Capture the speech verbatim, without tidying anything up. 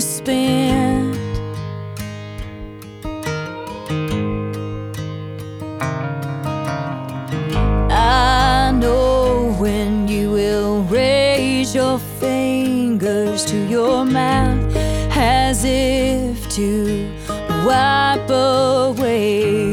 spent. I know when you will raise your fingers to your mouth as if to wipe away